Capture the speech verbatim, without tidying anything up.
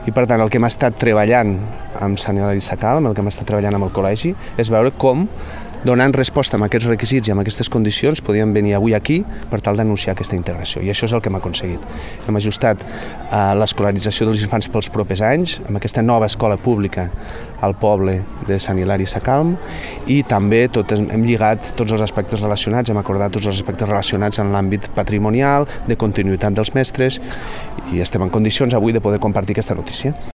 I per tant el que hem estat treballant amb Sant Hilari Sacalm, el que hem estat treballant amb el col·legi, és veure com, donant resposta a aquests requisits i a aquestes condicions, podíem venir avui aquí per tal d'anunciar aquesta integració. I això és el que hem aconseguit. Hem ajustat eh, l'escolarització dels infants pels propers anys, amb aquesta nova escola pública al poble de Sant Hilari Sacalm, i també tot, hem lligat tots els aspectes relacionats, hem acordat tots els aspectes relacionats en l'àmbit patrimonial, de continuïtat dels mestres, i estem en condicions avui de poder compartir aquesta notícia.